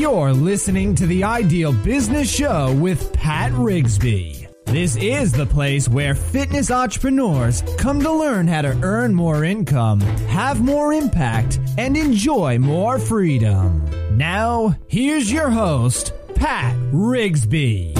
You're listening to the Ideal Business Show with Pat Rigsby. This is the place where fitness entrepreneurs come to learn how to earn more income, have more impact, and enjoy more freedom. Now, here's your host, Pat Rigsby.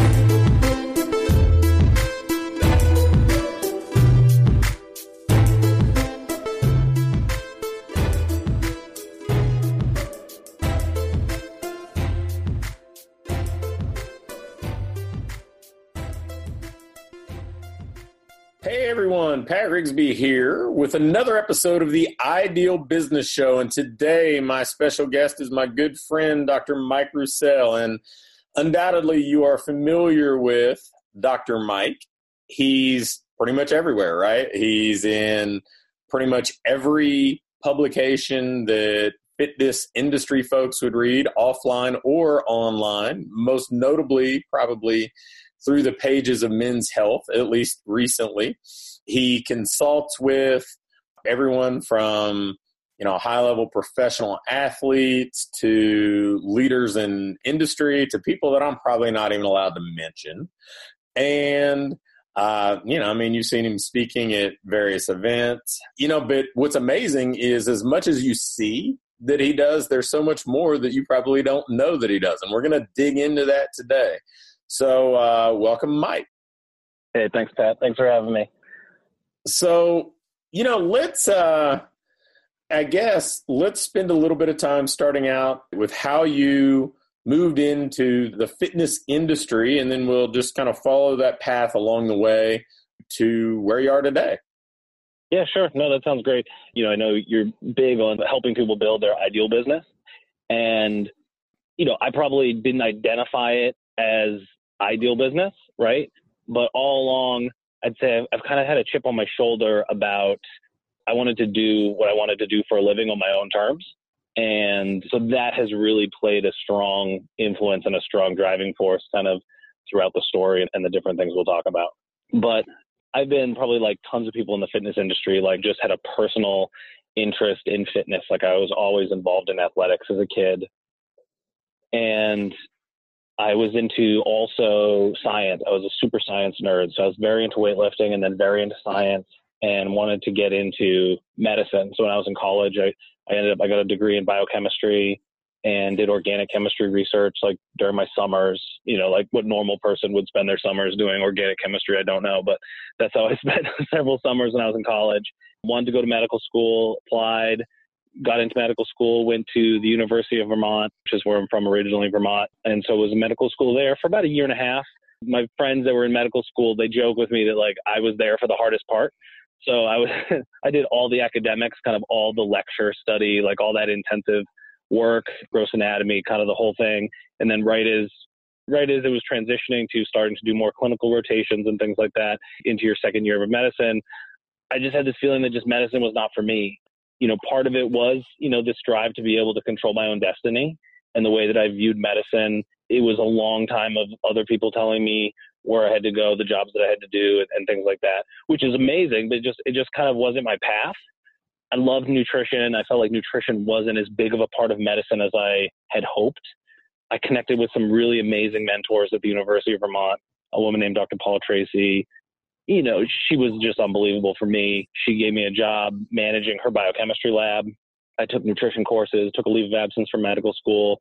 Hey everyone, Pat Rigsby here with another episode of the Ideal Business Show. And today my special guest is my good friend, Dr. Mike Roussel. And undoubtedly you are familiar with Dr. Mike. He's pretty much everywhere, right? He's in pretty much every publication that fitness industry folks would read, offline or online, most notably probably through the pages of Men's Health, at least recently. He consults with everyone from, high-level professional athletes to leaders in industry to people that I'm probably not even allowed to mention. And, you've seen him speaking at various events, but what's amazing is as much as you see that he does, there's so much more that you probably don't know that he does. And we're going to dig into that today. So welcome, Mike. Hey, thanks, Pat. Thanks for having me. So, let's spend a little bit of time starting out with how you moved into the fitness industry, and then we'll just kind of follow that path along the way to where you are today. Yeah, sure. No, that sounds great. I know you're big on helping people build their ideal business. And, I probably didn't identify it as ideal business, right? But all along, I'd say I've kind of had a chip on my shoulder about I wanted to do what I wanted to do for a living on my own terms. And so that has really played a strong influence and a strong driving force kind of throughout the story and the different things we'll talk about. But I've been probably like tons of people in the fitness industry, like just had a personal interest in fitness. Like I was always involved in athletics as a kid. And I was into also science. I was a super science nerd. So I was very into weightlifting and then very into science and wanted to get into medicine. So when I was in college, I got a degree in biochemistry and did organic chemistry research like during my summers, like what normal person would spend their summers doing organic chemistry. I don't know, but that's how I spent several summers when I was in college. Wanted to go to medical school, applied, got into medical school, went to the University of Vermont, which is where I'm from originally, Vermont. And so was in medical school there for about a year and a half. My friends that were in medical school, they joke with me that like I was there for the hardest part. So I did all the academics, kind of all the lecture study, like all that intensive work, gross anatomy, kind of the whole thing. And then right as it was transitioning to starting to do more clinical rotations and things like that into your second year of medicine, I just had this feeling that just medicine was not for me. Part of it was, this drive to be able to control my own destiny and the way that I viewed medicine. It was a long time of other people telling me where I had to go, the jobs that I had to do and things like that, which is amazing, but it just kind of wasn't my path. I loved nutrition. I felt like nutrition wasn't as big of a part of medicine as I had hoped. I connected with some really amazing mentors at the University of Vermont, a woman named Dr. Paula Tracy. She was just unbelievable for me. She gave me a job managing her biochemistry lab. I took nutrition courses, took a leave of absence from medical school.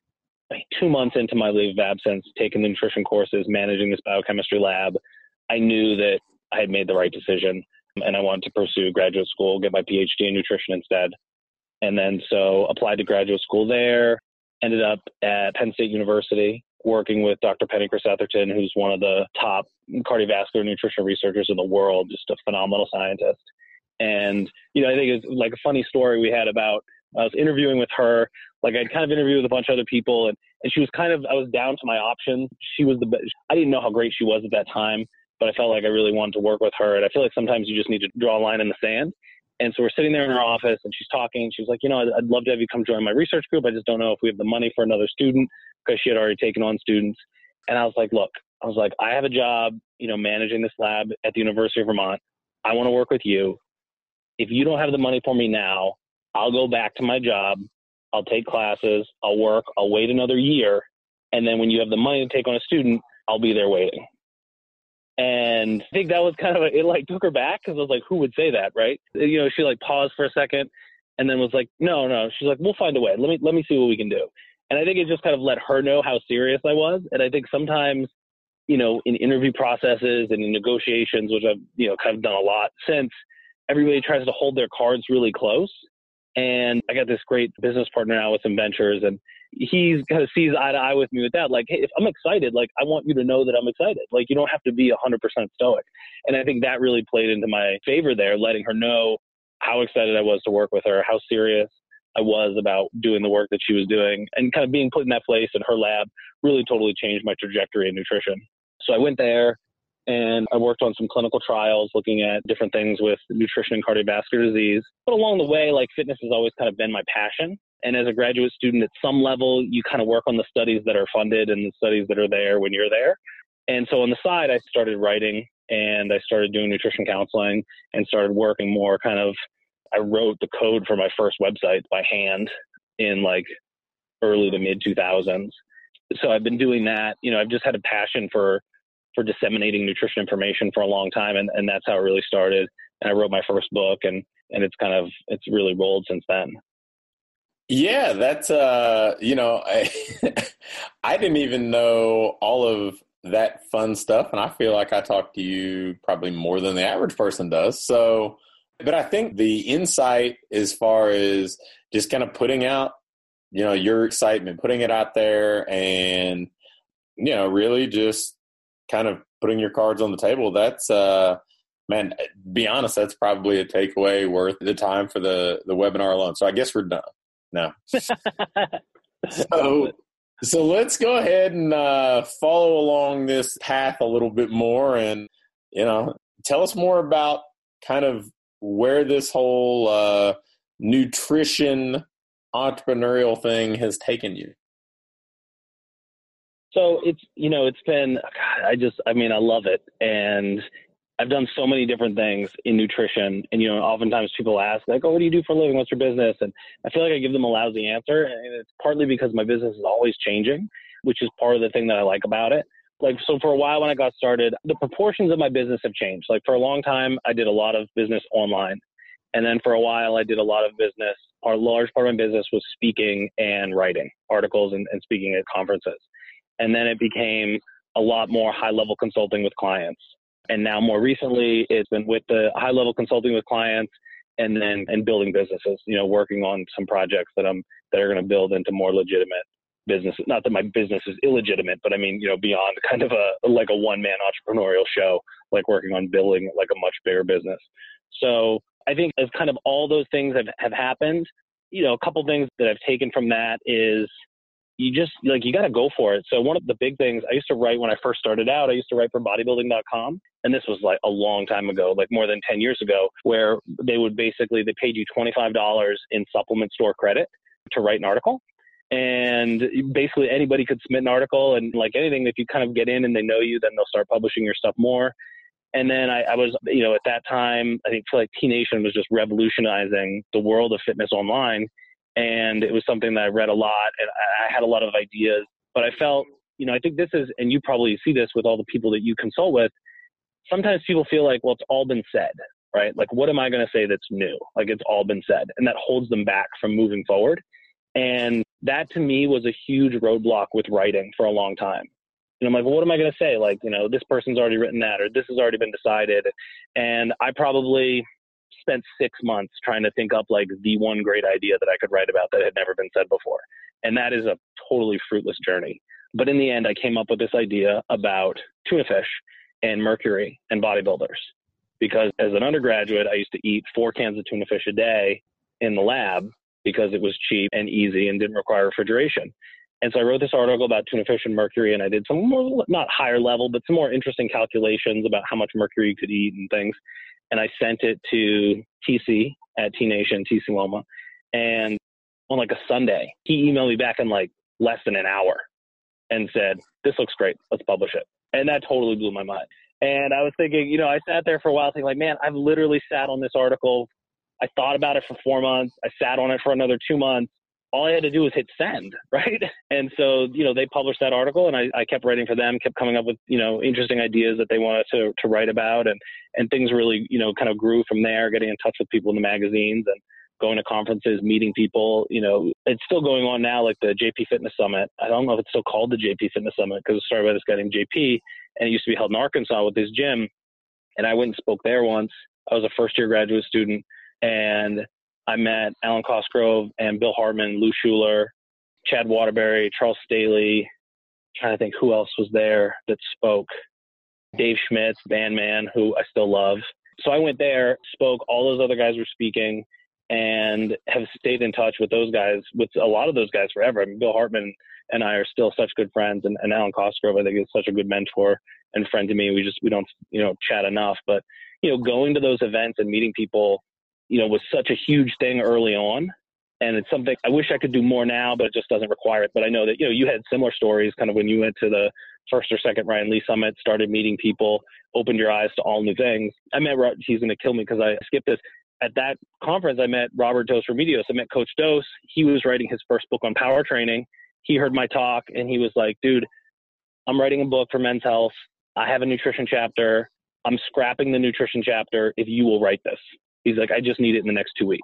2 months into my leave of absence, taking the nutrition courses, managing this biochemistry lab, I knew that I had made the right decision and I wanted to pursue graduate school, get my PhD in nutrition instead. And then so applied to graduate school there, ended up at Penn State University, working with Dr. Penny Chris-Atherton, who's one of the top cardiovascular nutrition researchers in the world, just a phenomenal scientist. And, I think it's like a funny story we had about, I was interviewing with her, like I'd kind of interviewed with a bunch of other people and she was I was down to my options. She was the best. I didn't know how great she was at that time, but I felt like I really wanted to work with her. And I feel like sometimes you just need to draw a line in the sand. And so we're sitting there in her office and she's talking. She was like, I'd love to have you come join my research group. I just don't know if we have the money for another student, because she had already taken on students. And I was like, look, I have a job, managing this lab at the University of Vermont. I want to work with you. If you don't have the money for me now, I'll go back to my job. I'll take classes, I'll work, I'll wait another year. And then when you have the money to take on a student, I'll be there waiting. And I think that was kind of, it like took her back because I was like, who would say that, right? You know, she like paused for a second and then was like, no. She's like, we'll find a way. Let me see what we can do. And I think it just kind of let her know how serious I was. And I think sometimes, you know, in interview processes and in negotiations, which I've, you know, kind of done a lot since, everybody tries to hold their cards really close. And I got this great business partner now with some ventures, and he's kind of sees eye to eye with me with that. Like, hey, if I'm excited, like, I want you to know that I'm excited. Like, you don't have to be 100% stoic. And I think that really played into my favor there, letting her know how excited I was to work with her, how serious I was about doing the work that she was doing, and kind of being put in that place in her lab really totally changed my trajectory in nutrition. So I went there and I worked on some clinical trials looking at different things with nutrition and cardiovascular disease. But along the way, like, fitness has always kind of been my passion. And as a graduate student, at some level, you kind of work on the studies that are funded and the studies that are there when you're there. And so on the side, I started writing and I started doing nutrition counseling and started working more kind of, I wrote the code for my first website by hand in like early to mid 2000s. So I've been doing that. You know, I've just had a passion for disseminating nutrition information for a long time. And that's how it really started. And I wrote my first book and it's really rolled since then. Yeah, that's, you know, I didn't even know all of that fun stuff. And I feel like I talk to you probably more than the average person does. So, but I think the insight as far as just kind of putting out, you know, your excitement, putting it out there and, you know, really just kind of putting your cards on the table, that's, man, be honest, that's probably a takeaway worth the time for the webinar alone. So I guess we're done now. So let's go ahead and follow along this path a little bit more and, you know, tell us more about kind of where this whole nutrition entrepreneurial thing has taken you. So it's, you know, it's been, I love it. And I've done so many different things in nutrition. And, you know, oftentimes people ask like, oh, what do you do for a living? What's your business? And I feel like I give them a lousy answer. And it's partly because my business is always changing, which is part of the thing that I like about it. Like, so for a while when I got started, the proportions of my business have changed. Like for a long time, I did a lot of business online. And then for a while, I did a lot of business. Our large part of my business was speaking and writing articles and speaking at conferences. And then it became a lot more high-level consulting with clients. And now more recently, it's been with the high-level consulting with clients and building businesses, you know, working on some projects that are going to build into more legitimate businesses. Not that my business is illegitimate, but I mean, you know, beyond kind of a one-man entrepreneurial show, like working on building like a much bigger business. So I think as kind of all those things have happened, you know, a couple things that I've taken from that is you got to go for it. So one of the big things I used to write when I first started out, I used to write for bodybuilding.com. And this was like a long time ago, like more than 10 years ago, where they paid you $25 in supplement store credit to write an article. And basically anybody could submit an article, and like anything, if you kind of get in and they know you, then they'll start publishing your stuff more. And then I was, you know, at that time, I think like T Nation was just revolutionizing the world of fitness online. And it was something that I read a lot and I had a lot of ideas, but I felt, you know, I think this is, and you probably see this with all the people that you consult with, sometimes people feel like, well, it's all been said, right? Like, what am I going to say that's new? Like, it's all been said. And that holds them back from moving forward. And that to me was a huge roadblock with writing for a long time. And I'm like, well, what am I going to say? Like, you know, this person's already written that, or this has already been decided. And I probably spent 6 months trying to think up like the one great idea that I could write about that had never been said before. And that is a totally fruitless journey. But in the end, I came up with this idea about tuna fish and mercury and bodybuilders. Because as an undergraduate, I used to eat 4 cans of tuna fish a day in the lab because it was cheap and easy and didn't require refrigeration. And so I wrote this article about tuna fish and mercury, and I did some more, not higher level, but some more interesting calculations about how much mercury you could eat and things. And I sent it to TC at T Nation, TC Loma. And on like a Sunday, he emailed me back in like less than an hour and said, this looks great, let's publish it. And that totally blew my mind. And I was thinking, you know, I sat there for a while thinking like, man, I've literally sat on this article. I thought about it for 4 months. I sat on it for another 2 months. all I had to do was hit send, right? And so, they published that article, and I kept writing for them, kept coming up with, interesting ideas that they wanted to write about. And things really, kind of grew from there, getting in touch with people in the magazines and going to conferences, meeting people. It's still going on now, like the JP Fitness Summit. I don't know if it's still called the JP Fitness Summit because it started by this guy named JP, and it used to be held in Arkansas with his gym. And I went and spoke there once. I was a first-year graduate student, and I met Alan Cosgrove and Bill Hartman, Lou Schuler, Chad Waterbury, Charles Staley. Trying to think who else was there that spoke. Dave Schmitz, Bandman, who I still love. So I went there, spoke. All those other guys were speaking, and have stayed in touch with those guys, with a lot of those guys forever. I mean, Bill Hartman and I are still such good friends, and Alan Cosgrove, I think, is such a good mentor and friend to me. We don't chat enough, but going to those events and meeting people, was such a huge thing early on. And it's something I wish I could do more now, but it just doesn't require it. But I know that, you had similar stories kind of when you went to the first or second Ryan Lee Summit, started meeting people, opened your eyes to all new things. I met, he's going to kill me because I skipped this. At that conference, I met Robert Dos Remedios. I met Coach Dos. He was writing his first book on power training. He heard my talk and he was like, dude, I'm writing a book for Men's Health. I have a nutrition chapter. I'm scrapping the nutrition chapter if you will write this. He's like, I just need it in the next 2 weeks.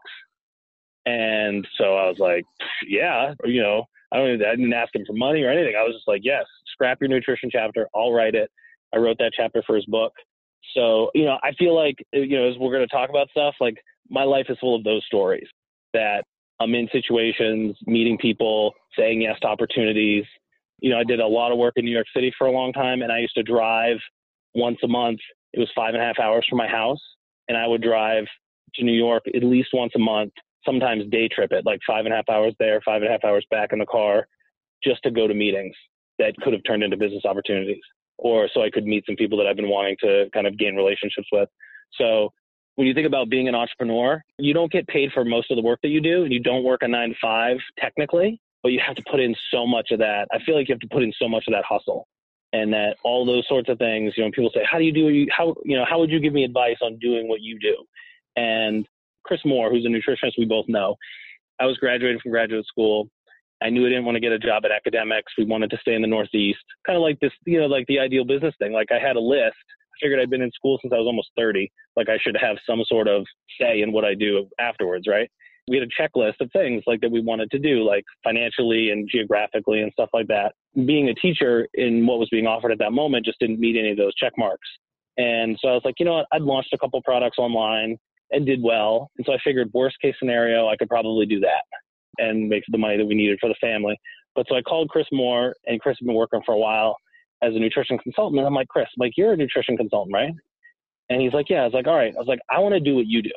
And so I was like, yeah, I didn't ask him for money or anything. I was just like, yes, scrap your nutrition chapter. I'll write it. I wrote that chapter for his book. So, I feel like, as we're going to talk about stuff, like my life is full of those stories that I'm in situations, meeting people, saying yes to opportunities. I did a lot of work in New York City for a long time, and I used to drive once a month. It was 5.5 hours from my house, and I would drive to New York at least once a month, sometimes day trip it, like 5.5 hours there, 5.5 hours back in the car, just to go to meetings that could have turned into business opportunities, or so I could meet some people that I've been wanting to kind of gain relationships with. So when you think about being an entrepreneur, you don't get paid for most of the work that you do, and you don't work a 9 to 5 technically, but you have to put in so much of that. I feel like you have to put in so much of that hustle, and that all those sorts of things, people say, how would you give me advice on doing what you do? And Chris Moore, who's a nutritionist we both know, I was graduating from graduate school. I knew I didn't want to get a job at academics. We wanted to stay in the Northeast, kind of like this, like the ideal business thing. Like I had a list. I figured I'd been in school since I was almost 30. Like I should have some sort of say in what I do afterwards, right? We had a checklist of things like that we wanted to do, like financially and geographically and stuff like that. Being a teacher in what was being offered at that moment just didn't meet any of those check marks. And so I was like, what? I'd launched a couple products online and did well. And so I figured worst case scenario, I could probably do that and make the money that we needed for the family. But so I called Chris Moore, and Chris had been working for a while as a nutrition consultant. And I'm like, Chris, you're a nutrition consultant, right? And he's like, yeah. I was like, all right. I was like, I want to do what you do.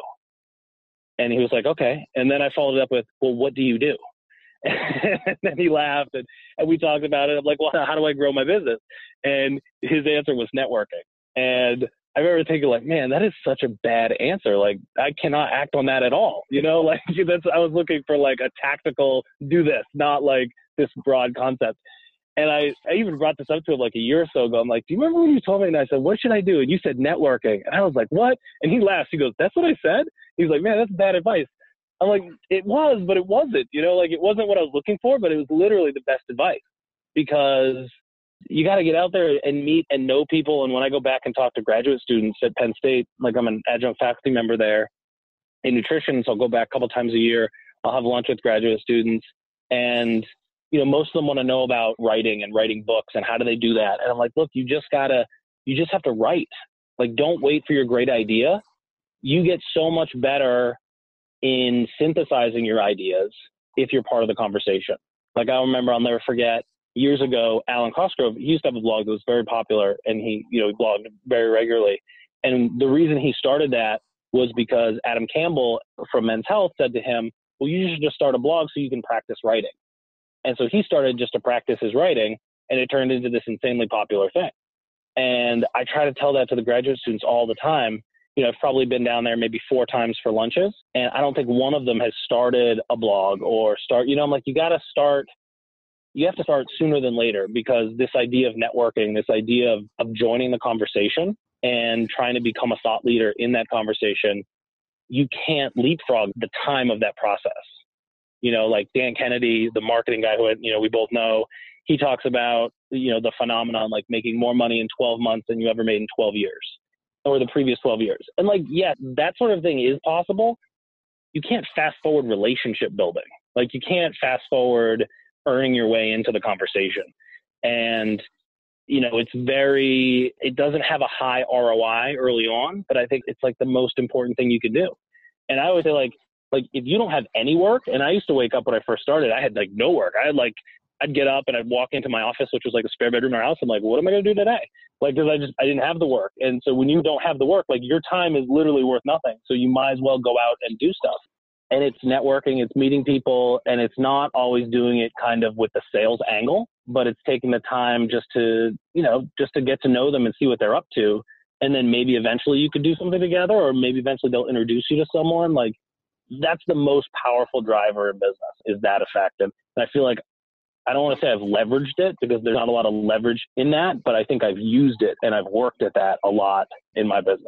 And he was like, okay. And then I followed up with, well, what do you do? And then he laughed and we talked about it. I'm like, well, how do I grow my business? And his answer was networking. And I remember thinking like, man, that is such a bad answer. Like I cannot act on that at all. I was looking for like a tactical do this, not like this broad concept. And I even brought this up to him like a year or so ago. I'm like, do you remember when you told me? And I said, what should I do? And you said networking. And I was like, what? And he laughed. He goes, that's what I said? He's like, man, that's bad advice. I'm like, it was, but it wasn't, it wasn't what I was looking for, but it was literally the best advice, because you got to get out there and meet and know people. And when I go back and talk to graduate students at Penn State, like I'm an adjunct faculty member there in nutrition, so I'll go back a couple times a year. I'll have lunch with graduate students, and most of them want to know about writing and writing books and how do they do that. And I'm like, look, you just have to write. Like, don't wait for your great idea. You get so much better in synthesizing your ideas if you're part of the conversation. Like I remember, I'll never forget, years ago, Alan Cosgrove, he used to have a blog that was very popular, and he blogged very regularly. And the reason he started that was because Adam Campbell from Men's Health said to him, well, you should just start a blog so you can practice writing. And so he started just to practice his writing, and it turned into this insanely popular thing. And I try to tell that to the graduate students all the time. I've probably been down there maybe 4 times for lunches, and I don't think one of them has started a blog or I'm like, you have to start sooner than later, because this idea of networking, this idea of joining the conversation and trying to become a thought leader in that conversation, you can't leapfrog the time of that process. Like Dan Kennedy, the marketing guy who, we both know, he talks about, the phenomenon, like making more money in 12 months than you ever made in 12 years or the previous 12 years. And like, yeah, that sort of thing is possible. You can't fast forward relationship building. Like you can't fast forward earning your way into the conversation. And, it doesn't have a high ROI early on, but I think it's like the most important thing you can do. And I always say like if you don't have any work, and I used to wake up when I first started, I had like no work. I'd get up and I'd walk into my office, which was like a spare bedroom in our house. I'm like, what am I going to do today? Like, cause I didn't have the work. And so when you don't have the work, like your time is literally worth nothing. So you might as well go out and do stuff. And it's networking, it's meeting people, and it's not always doing it kind of with the sales angle, but it's taking the time just to get to know them and see what they're up to. And then maybe eventually you could do something together, or maybe eventually they'll introduce you to someone. Like that's the most powerful driver in business, is that effect. And I feel like, I don't want to say I've leveraged it because there's not a lot of leverage in that, but I think I've used it and I've worked at that a lot in my business.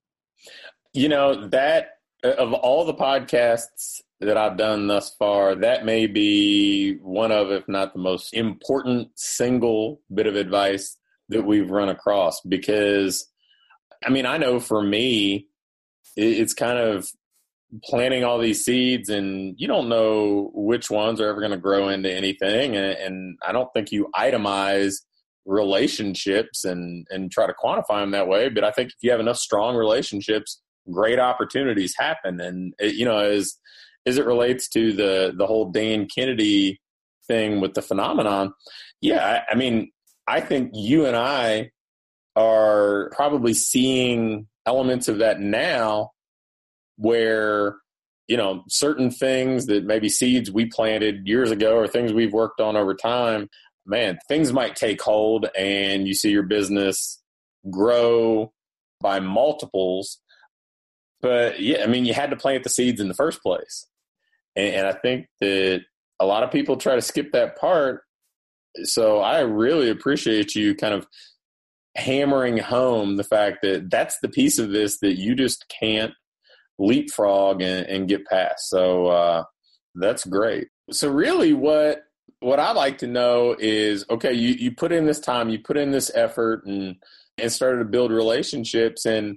That of all the podcasts that I've done thus far, that may be one of, if not the most important single bit of advice that we've run across. Because, I know for me, it's kind of planting all these seeds, and you don't know which ones are ever going to grow into anything. And I don't think you itemize relationships and try to quantify them that way. But I think if you have enough strong relationships, great opportunities happen. And as it relates to the whole Dan Kennedy thing with the phenomenon, yeah, I think you and I are probably seeing elements of that now, where, certain things that maybe seeds we planted years ago or things we've worked on over time, man, things might take hold and you see your business grow by multiples. But yeah, you had to plant the seeds in the first place. And I think that a lot of people try to skip that part. So I really appreciate you kind of hammering home the fact that that's the piece of this that you just can't leapfrog and get past. So that's great. So really what I like to know is, okay, you put in this time, you put in this effort and started to build relationships. And,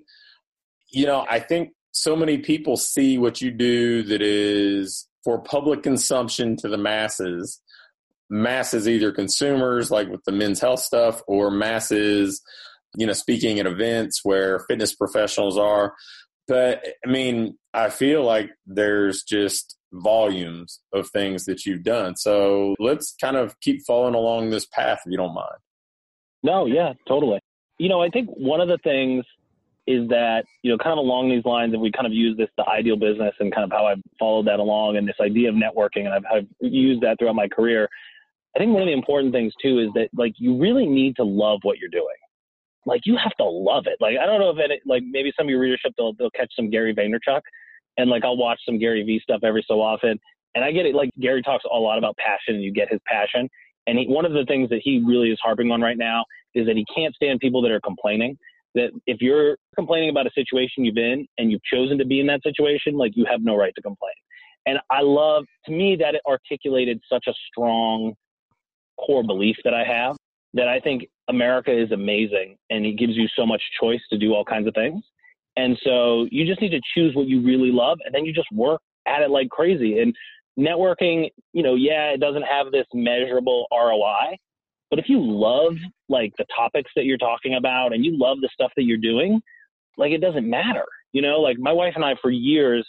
I think so many people see what you do that is for public consumption to the masses either consumers, like with the men's health stuff, or masses, speaking at events where fitness professionals are. But I feel like there's just volumes of things that you've done. So let's kind of keep following along this path, if you don't mind. No, yeah, totally. I think one of the things is that, kind of along these lines, and we kind of use this, the ideal business, and kind of how I've followed that along, and this idea of networking, and I've used that throughout my career. I think one of the important things too is that like you really need to love what you're doing. Like you have to love it. Like I don't know if maybe some of your readership they'll catch some Gary Vaynerchuk, and like I'll watch some Gary V stuff every so often, and I get it. Like Gary talks a lot about passion, and you get his passion. And one of the things that he really is harping on right now is that he can't stand people that are complaining. That if you're complaining about a situation you've been and you've chosen to be in that situation, like you have no right to complain. And to me, that it articulated such a strong core belief that I have, that I think America is amazing and it gives you so much choice to do all kinds of things. And so you just need to choose what you really love, and then you just work at it like crazy. And networking, it doesn't have this measurable ROI, but if you love like the topics that you're talking about and you love the stuff that you're doing, like it doesn't matter. Like my wife and I for years,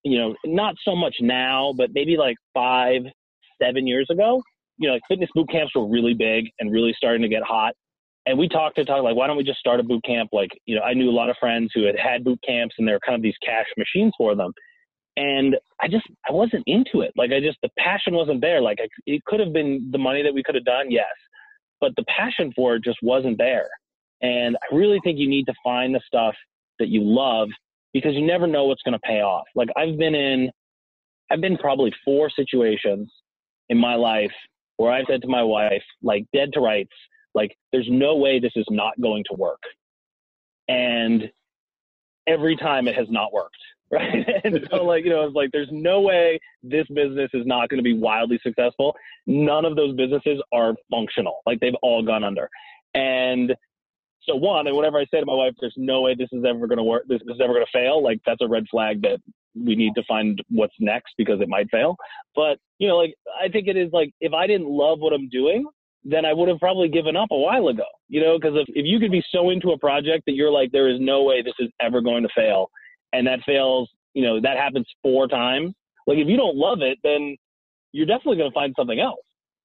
not so much now, but maybe like 5-7 years ago, like fitness boot camps were really big and really starting to get hot. And we talked like, why don't we just start a boot camp? Like, I knew a lot of friends who had boot camps, and they're kind of these cash machines for them. And I wasn't into it. Like the passion wasn't there. Like it could have been the money that we could have done. Yes. But the passion for it just wasn't there. And I really think you need to find the stuff that you love, because you never know what's going to pay off. Like I've been probably 4 situations in my life where I've said to my wife, like dead to rights, like there's no way this is not going to work. And every time it has not worked. right? And so like, it's like, there's no way this business is not going to be wildly successful. None of those businesses are functional. Like they've all gone under. And so and whenever I say to my wife, there's no way this is ever going to work, this is ever going to fail, like that's a red flag that we need to find what's next because it might fail. But, like, I think it is like, if I didn't love what I'm doing, then I would have probably given up a while ago, because if you could be so into a project that you're like, there is no way this is ever going to fail, and that fails, that happens 4 times. Like if you don't love it, then you're definitely going to find something else.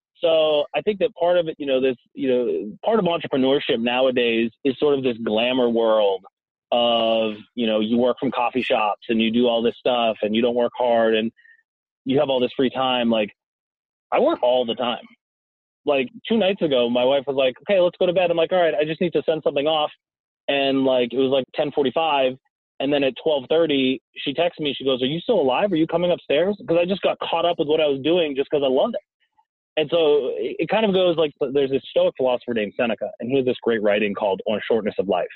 So I think that part of it, part of entrepreneurship nowadays is sort of this glamour world of, you work from coffee shops and you do all this stuff and you don't work hard and you have all this free time. Like I work all the time. Like 2 nights ago, my wife was like, okay, let's go to bed. I'm like, all right, I just need to send something off. And like, it was like 10:45. And then at 12:30, she texted me. She goes, are you still alive? Are you coming upstairs? Because I just got caught up with what I was doing just because I loved it. And so it kind of goes like, there's this Stoic philosopher named Seneca, and he has this great writing called On Shortness of Life.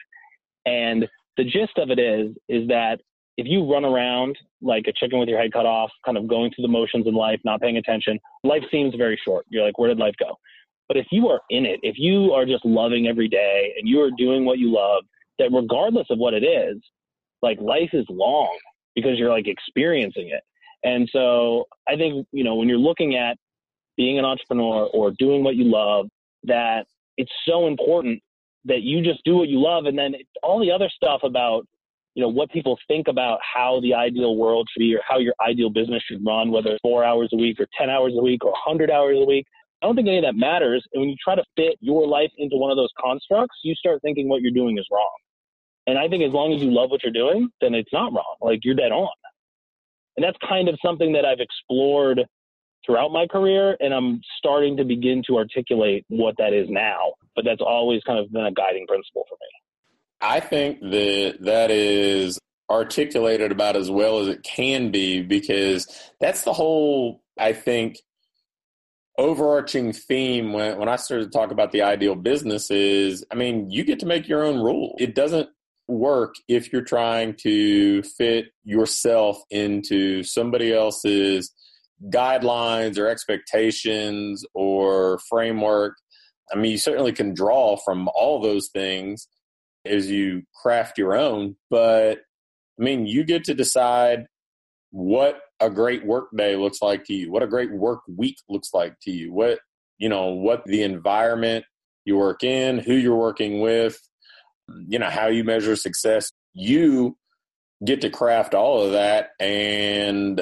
And the gist of it is that if you run around like a chicken with your head cut off, kind of going through the motions in life, not paying attention, life seems very short. You're like, where did life go? But if you are in it, if you are just loving every day and you are doing what you love, that regardless of what it is, like life is long because you're like experiencing it. And so I think, when you're looking at being an entrepreneur or doing what you love, that it's so important that you just do what you love. And then all the other stuff about, what people think about how the ideal world should be or how your ideal business should run, whether it's 4 hours a week or 10 hours a week or 100 hours a week, I don't think any of that matters. And when you try to fit your life into one of those constructs, you start thinking what you're doing is wrong. And I think as long as you love what you're doing, then it's not wrong. Like you're dead on. And that's kind of something that I've explored throughout my career, and I'm starting to begin to articulate what that is now. But that's always kind of been a guiding principle for me. I think that is articulated about as well as it can be, because that's the whole, I think, overarching theme when I started to talk about the ideal business is, you get to make your own rule. It doesn't work if you're trying to fit yourself into somebody else's guidelines or expectations or framework. You certainly can draw from all those things as you craft your own, but you get to decide what a great work day looks like to you, what a great work week looks like to you, what the environment you work in, who you're working with, how you measure success. You get to craft all of that. And,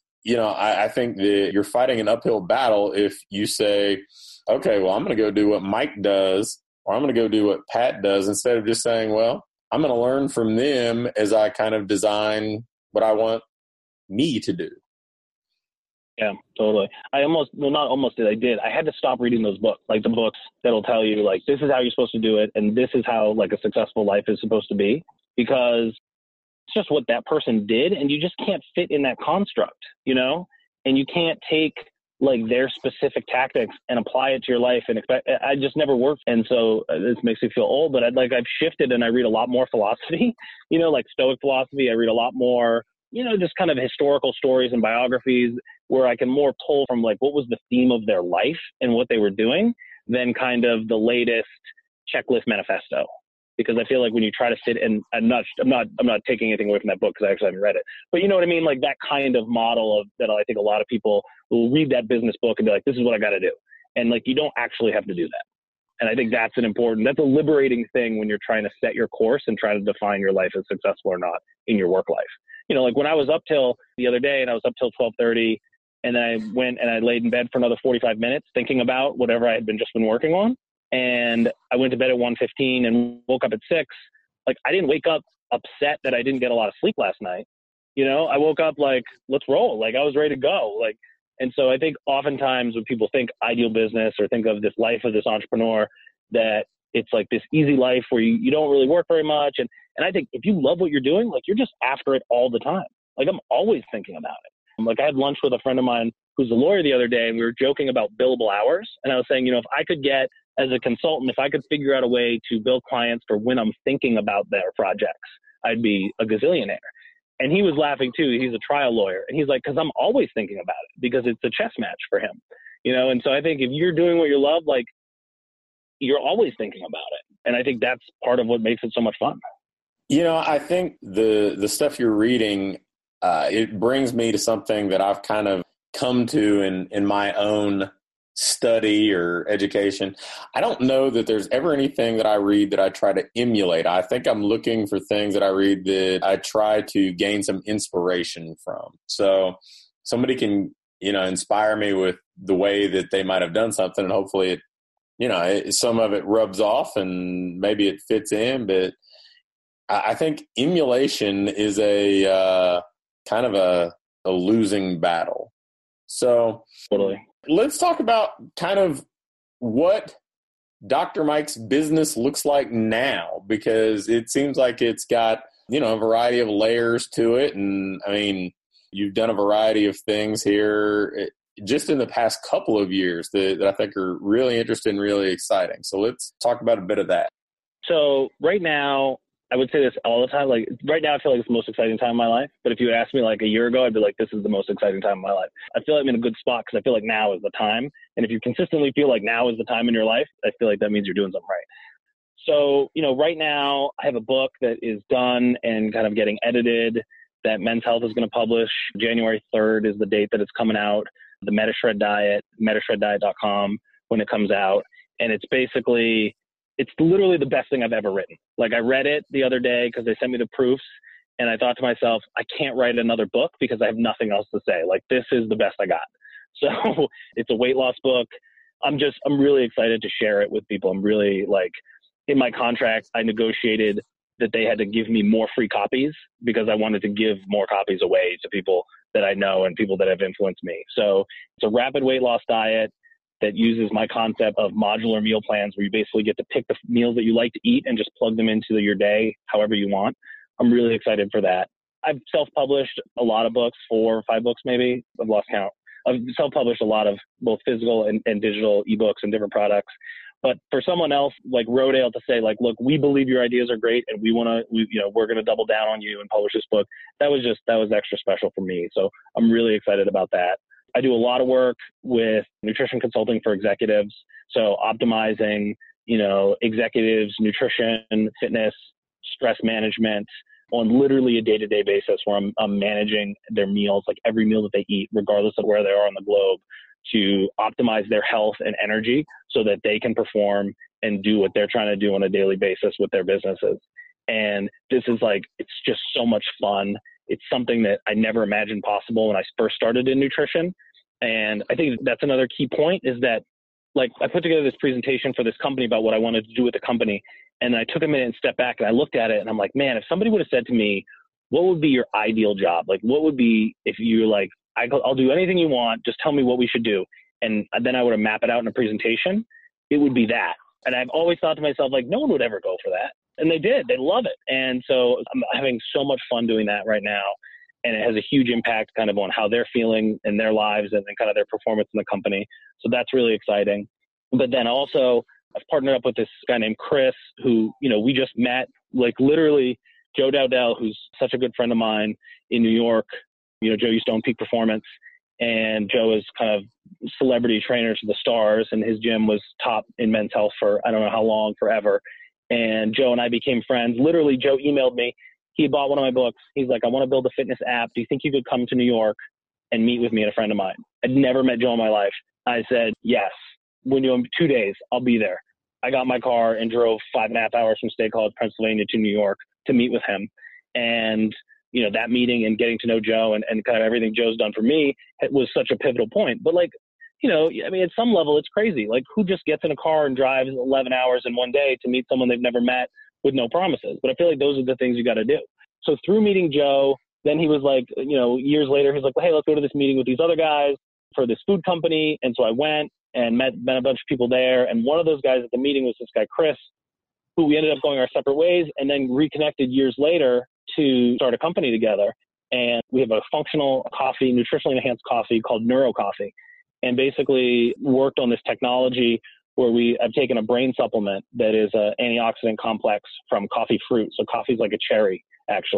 I think that you're fighting an uphill battle if you say, okay, well, I'm going to go do what Mike does, or I'm going to go do what Pat does, instead of just saying, well, I'm going to learn from them as I kind of design what I want me to do. Yeah, totally. I did. I had to stop reading those books, like the books that'll tell you like, this is how you're supposed to do it. And this is how like a successful life is supposed to be, because it's just what that person did. And you just can't fit in that construct, and you can't take like their specific tactics and apply it to your life and expect. I just never worked. And so this makes me feel old, but I've shifted and I read a lot more philosophy, like Stoic philosophy. I read a lot more, just kind of historical stories and biographies where I can more pull from like what was the theme of their life and what they were doing than kind of the latest checklist manifesto. Because I feel like when you try to fit, and I'm not taking anything away from that book because I actually haven't read it, but you know what I mean? Like that kind of model of that, I think a lot of people will read that business book and be like, this is what I got to do. And like, you don't actually have to do that. And I think that's a liberating thing when you're trying to set your course and try to define your life as successful or not in your work life. Like when I was up till the other day and I was up till 12:30 and then I went and I laid in bed for another 45 minutes thinking about whatever I had just been working on. And I went to bed at 1:15 and woke up at 6. Like I didn't wake up upset that I didn't get a lot of sleep last night. I woke up like, let's roll. Like I was ready to go. Like, and so I think oftentimes when people think ideal business or think of this life of this entrepreneur, that it's like this easy life where you don't really work very much. And I think if you love what you're doing, like you're just after it all the time. Like I'm always thinking about it. Like I had lunch with a friend of mine who's a lawyer the other day, and we were joking about billable hours. And I was saying, if I could get, as a consultant, if I could figure out a way to bill clients for when I'm thinking about their projects, I'd be a gazillionaire. And he was laughing too. He's a trial lawyer. And he's like, because I'm always thinking about it because it's a chess match for him, you know? And so I think if you're doing what you love, like, you're always thinking about it. And I think that's part of what makes it so much fun. You know, I think the stuff you're reading, it brings me to something that I've kind of come to in my own study or education. I don't know that there's ever anything that I read that I try to emulate. I think I'm looking for things that I read that I try to gain some inspiration from. So somebody can, you know, inspire me with the way that they might have done something, and hopefully it, you know, some of it rubs off and maybe it fits in. But I think emulation is a kind of a losing battle. So Totally. Let's talk about kind of what Dr. Mike's business looks like now, because it seems like it's got, you know, a variety of layers to it. And I mean, you've done a variety of things here just in the past couple of years that I think are really interesting and really exciting. So let's talk about a bit of that. So right now, I would say this all the time. Like right now, I feel like it's the most exciting time of my life. But if you asked me like a year ago, I'd be like, this is the most exciting time of my life. I feel like I'm in a good spot because I feel like now is the time. And if you consistently feel like now is the time in your life, I feel like that means you're doing something right. So, you know, right now I have a book that is done and kind of getting edited that Men's Health is going to publish. January 3rd is the date that it's coming out. The MetaShred Diet, MetaShredDiet.com when it comes out. And it's basically, it's literally the best thing I've ever written. Like I read it the other day because they sent me the proofs and I thought to myself, I can't write another book because I have nothing else to say. Like this is the best I got. So it's a weight loss book. I'm really excited to share it with people. I'm really like, in my contract, I negotiated that they had to give me more free copies because I wanted to give more copies away to people that I know and people that have influenced me. So it's a rapid weight loss diet that uses my concept of modular meal plans where you basically get to pick the meals that you like to eat and just plug them into your day however you want. I'm really excited for that. I've self-published a lot of books, 4 or 5 books maybe. I've lost count. I've self-published a lot of both physical and digital ebooks and different products. But for someone else like Rodale to say like, look, we believe your ideas are great and we're going to double down on you and publish this book. That was extra special for me. So I'm really excited about that. I do a lot of work with nutrition consulting for executives. So optimizing, you know, executives, nutrition, fitness, stress management on literally a day-to-day basis where I'm managing their meals, like every meal that they eat, regardless of where they are on the globe, to optimize their health and energy so that they can perform and do what they're trying to do on a daily basis with their businesses. And this is like, it's just so much fun. It's something that I never imagined possible when I first started in nutrition. And I think that's another key point is that like I put together this presentation for this company about what I wanted to do with the company. And I took a minute and stepped back and I looked at it and I'm like, man, if somebody would have said to me, what would be your ideal job? Like, what would be, if you're like, I'll do anything you want, just tell me what we should do. And then I would have mapped it out in a presentation. It would be that. And I've always thought to myself, like, no one would ever go for that. And they did. They love it. And so I'm having so much fun doing that right now. And it has a huge impact kind of on how they're feeling in their lives and kind of their performance in the company. So that's really exciting. But then also I've partnered up with this guy named Chris, who, you know, we just met, like literally Joe Dowdell, who's such a good friend of mine in New York. You know, Joe used to own Peak Performance, and Joe is kind of celebrity trainer to the stars, and his gym was top in Men's Health for I don't know how long, forever. And Joe and I became friends. Literally, Joe emailed me. He bought one of my books. He's like, I want to build a fitness app. Do you think you could come to New York and meet with me and a friend of mine? I'd never met Joe in my life. I said, yes. When you 2 days, I'll be there. I got my car and drove 5.5 hours from State College, Pennsylvania to New York to meet with him. And you know, that meeting and getting to know Joe and kind of everything Joe's done for me, it was such a pivotal point. But like, you know, I mean, at some level, it's crazy. Like who just gets in a car and drives 11 hours in one day to meet someone they've never met with no promises? But I feel like those are the things you got to do. So through meeting Joe, then he was like, you know, years later, he's like, well, hey, let's go to this meeting with these other guys for this food company. And so I went and met a bunch of people there. And one of those guys at the meeting was this guy, Chris, who we ended up going our separate ways and then reconnected years later to start a company together. And we have a functional coffee, nutritionally enhanced coffee called Neuro Coffee. And basically worked on this technology where I've taken a brain supplement that is an antioxidant complex from coffee fruit. So coffee is like a cherry, actually.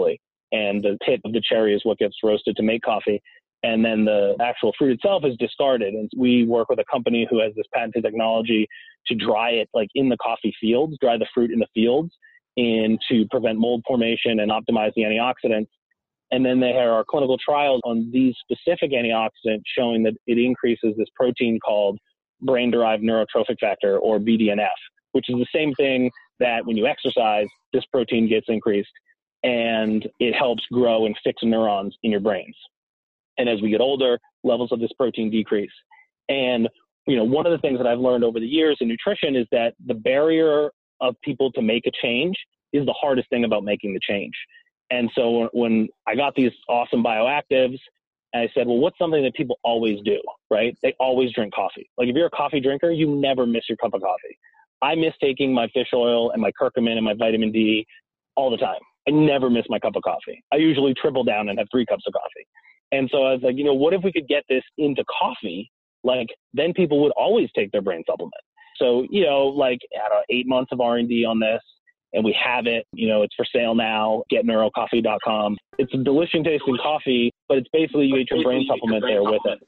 and the pit of the cherry is what gets roasted to make coffee. And then the actual fruit itself is discarded. And we work with a company who has this patented technology to dry it like in the coffee fields, dry the fruit in the fields, and to prevent mold formation and optimize the antioxidants. And then they have our clinical trials on these specific antioxidants showing that it increases this protein called brain-derived neurotrophic factor, or BDNF, which is the same thing that when you exercise, this protein gets increased and it helps grow and fix neurons in your brains. And as we get older, levels of this protein decrease. And, one of the things that I've learned over the years in nutrition is that the barrier of people to make a change is the hardest thing about making the change. And so when I got these awesome bioactives, I said, well, what's something that people always do, right? They always drink coffee. Like if you're a coffee drinker, you never miss your cup of coffee. I miss taking my fish oil and my curcumin and my vitamin D all the time. I never miss my cup of coffee. I usually triple down and have 3 cups of coffee. And so I was like, what if we could get this into coffee? Like then people would always take their brain supplement. So, I had 8 months of R&D on this, and we have it. It's for sale now. GetNeuroCoffee.com. It's a delicious tasting coffee, but it's basically you eat your brain supplement there with it.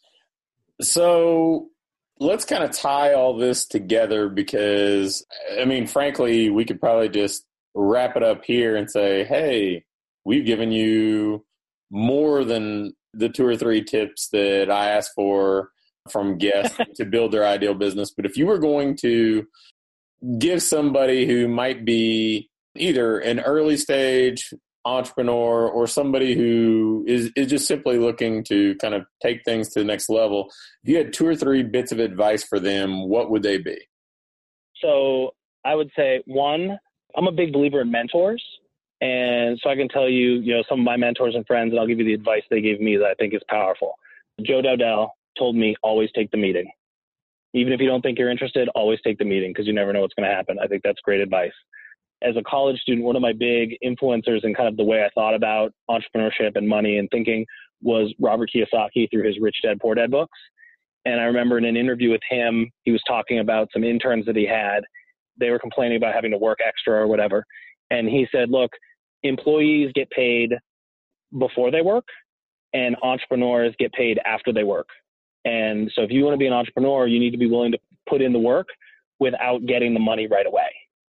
So let's kind of tie all this together because, frankly, we could probably just wrap it up here and say, hey, we've given you more than the 2 or 3 tips that I asked for from guests to build their ideal business. But if you were going to give somebody who might be either an early stage entrepreneur or somebody who is just simply looking to kind of take things to the next level, if you had 2 or 3 bits of advice for them, what would they be? So I would say, 1, I'm a big believer in mentors. And so I can tell you, some of my mentors and friends, and I'll give you the advice they gave me that I think is powerful. Joe Dowdell told me, always take the meeting. Even if you don't think you're interested, always take the meeting because you never know what's going to happen. I think that's great advice. As a college student, one of my big influencers in kind of the way I thought about entrepreneurship and money and thinking was Robert Kiyosaki through his Rich Dad, Poor Dad books. And I remember in an interview with him, he was talking about some interns that he had. They were complaining about having to work extra or whatever. And he said, look, employees get paid before they work and entrepreneurs get paid after they work. And so if you want to be an entrepreneur, you need to be willing to put in the work without getting the money right away.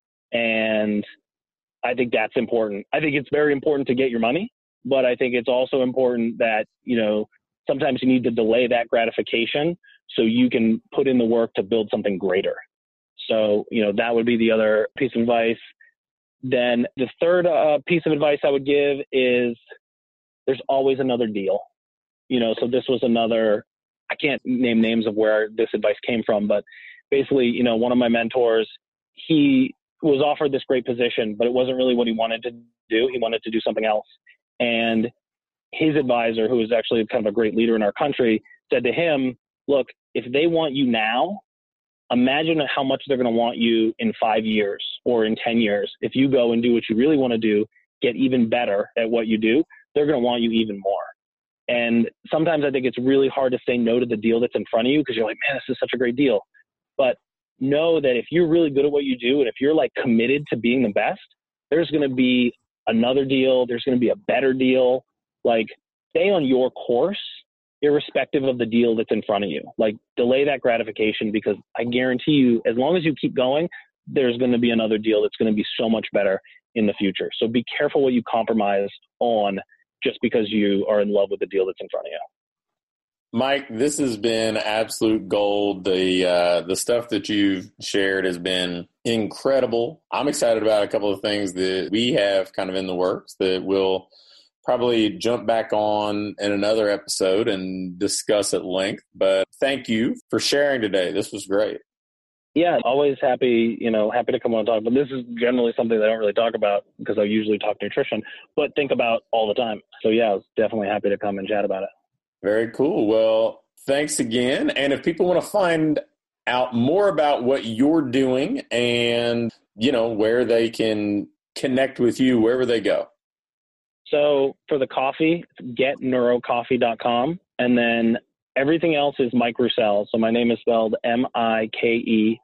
And I think that's important. I think it's very important to get your money, but I think it's also important that, sometimes you need to delay that gratification so you can put in the work to build something greater. So, that would be the other piece of advice. Then the third piece of advice I would give is there's always another deal. So this was another, I can't name names of where this advice came from, but basically, one of my mentors, he was offered this great position, but it wasn't really what he wanted to do. He wanted to do something else. And his advisor, who is actually kind of a great leader in our country, said to him, look, if they want you now, imagine how much they're going to want you in 5 years or in 10 years. If you go and do what you really want to do, get even better at what you do, they're going to want you even more. And sometimes I think it's really hard to say no to the deal that's in front of you because you're like, man, this is such a great deal. But know that if you're really good at what you do and if you're like committed to being the best, there's going to be another deal. There's going to be a better deal. Like stay on your course, irrespective of the deal that's in front of you. Like delay that gratification because I guarantee you, as long as you keep going, there's going to be another deal that's going to be so much better in the future. So be careful what you compromise on just because you are in love with the deal that's in front of you. Mike, this has been absolute gold. The stuff that you've shared has been incredible. I'm excited about a couple of things that we have kind of in the works that we'll probably jump back on in another episode and discuss at length. But thank you for sharing today. This was great. Yeah, always happy to come on and talk. But this is generally something that I don't really talk about because I usually talk nutrition, but think about all the time. So yeah, I was definitely happy to come and chat about it. Very cool. Well, thanks again. And if people want to find out more about what you're doing and, where they can connect with you, where would they go? So for the coffee, it's GetNeuroCoffee.com. And then everything else is Mike Roussel. So my name is spelled MikeRoussell.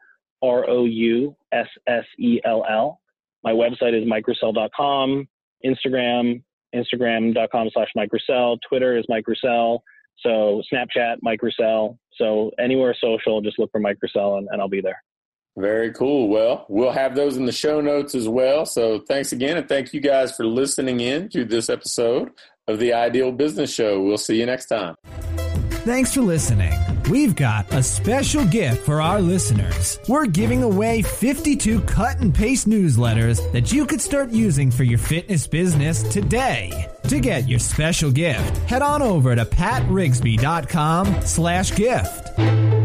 My website is MikeRoussel.com, Instagram, Instagram.com/Mike Roussel. Twitter is Mike Roussel. So Snapchat, Mike Roussel. So anywhere social, just look for Mike Roussel and I'll be there. Very cool. Well, we'll have those in the show notes as well. So thanks again. And thank you guys for listening in to this episode of the Ideal Business Show. We'll see you next time. Thanks for listening. We've got a special gift for our listeners. We're giving away 52 cut and paste newsletters that you could start using for your fitness business today. To get your special gift, head on over to patrigsby.com/gift.